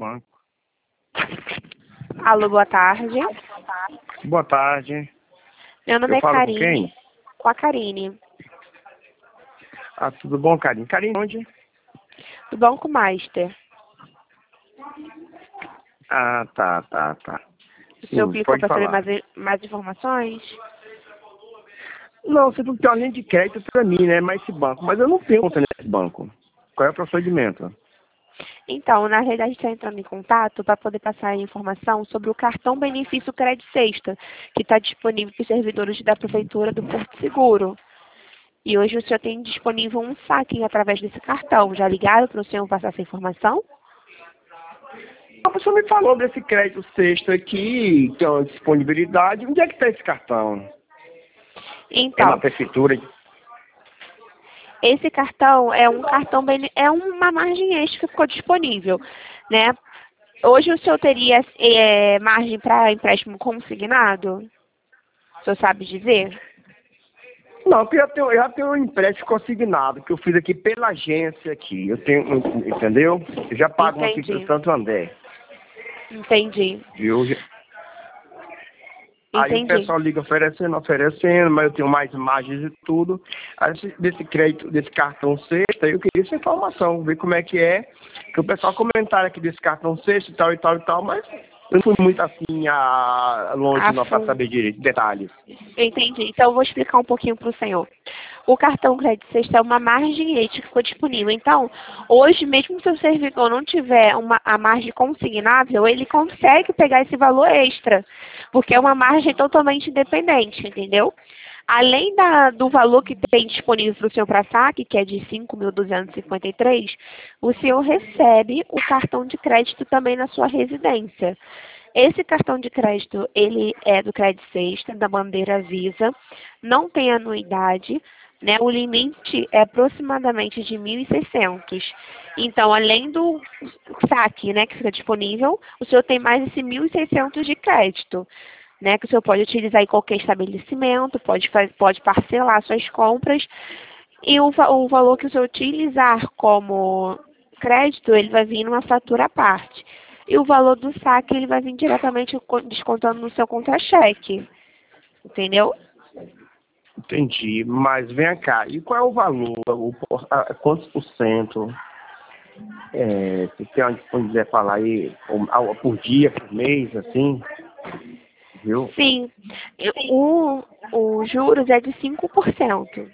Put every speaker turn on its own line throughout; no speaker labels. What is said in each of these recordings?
banco.
Alô, boa tarde.
Boa tarde.
Meu nome
Eu
é
falo com
Karine.
quem?
Com a Karine.
Ah, tudo bom, Karine? Karine onde?
Do Banco Master.
Ah, tá.
O senhor
Sim,
clicou
pode
para saber
falar.
mais informações?
Não, você não tem uma linha de crédito pra mim, né? Mas esse banco. Mas eu não tenho conta nesse banco. Qual é o procedimento?
Então, na realidade, está entrando em contato para poder passar a informação sobre o cartão benefício Crédito Sexta, que está disponível para os servidores da Prefeitura do Porto Seguro. E hoje o senhor tem disponível um saque através desse cartão. Já ligaram para o senhor passar essa informação?
A pessoa me falou desse crédito sexto aqui, que é uma disponibilidade. Onde é que está esse cartão? É na
Então,
prefeitura?
esse cartão é um cartão é uma margem extra que ficou disponível, né? Hoje o senhor teria margem para empréstimo consignado? O senhor sabe dizer?
Não, porque eu já tenho um empréstimo consignado que eu fiz aqui pela agência aqui. Eu tenho, entendeu? Eu já pago aqui para
Entendi.
Santo André.
Entendi.
Viu? Aí o
Entendi.
pessoal liga oferecendo, mas eu tenho mais margens e tudo. Aí desse crédito, desse cartão sexta, eu queria essa informação, ver como é. Que o pessoal comentaram aqui desse cartão sexta e tal, mas eu não fui muito assim longe não para saber direito, detalhes.
Entendi. Então, eu vou explicar um pouquinho para o senhor. O cartão Crédito Sexta é uma margem extra que ficou disponível. Então, hoje, mesmo se o servidor não tiver a margem consignável, ele consegue pegar esse valor extra, porque é uma margem totalmente independente, entendeu? Além do valor que tem disponível para o senhor para saque, que é de 5.253, o senhor recebe o cartão de crédito também na sua residência. Esse cartão de crédito, ele é do Crédito Sexta, da bandeira Visa, não tem anuidade, né? O limite é aproximadamente de 1.600. Então, além do saque, né, que fica disponível, o senhor tem mais esse 1.600 de crédito, né, que o senhor pode utilizar em qualquer estabelecimento, pode parcelar suas compras, e o valor que o senhor utilizar como crédito, ele vai vir numa fatura à parte. E o valor do saque, ele vai vir diretamente descontando no seu contra-cheque. Entendeu?
Entendi, mas vem cá, e qual é o valor, quantos por cento, se tem uma disponibilidade falar aí, por dia, por mês, assim, viu?
Sim. O juros é de 5%.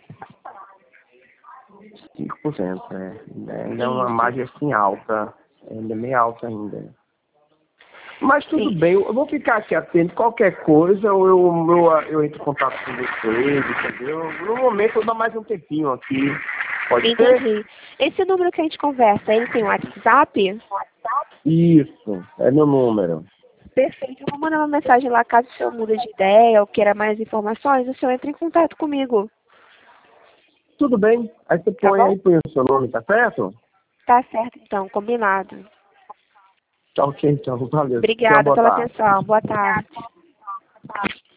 5%, ainda é uma
Isso.
margem assim alta, ainda é meio alta ainda. Mas tudo
Sim.
bem, eu vou ficar aqui atento, qualquer coisa, eu entro em contato com vocês, entendeu? No momento eu dou mais um tempinho aqui, pode ser?
Entendi. Esse número que a gente conversa, ele tem WhatsApp?
Isso, é meu número.
Perfeito. Eu vou mandar uma mensagem lá, caso o senhor mude de ideia ou queira mais informações, o senhor entra em contato comigo.
Tudo bem, aí você
Tá
põe
bom?
aí, põe o seu nome, tá certo?
Tá certo, então. Combinado.
Tá ok, então, valeu. Tenha uma
Obrigada
boa
pela
tarde.
atenção. Boa tarde.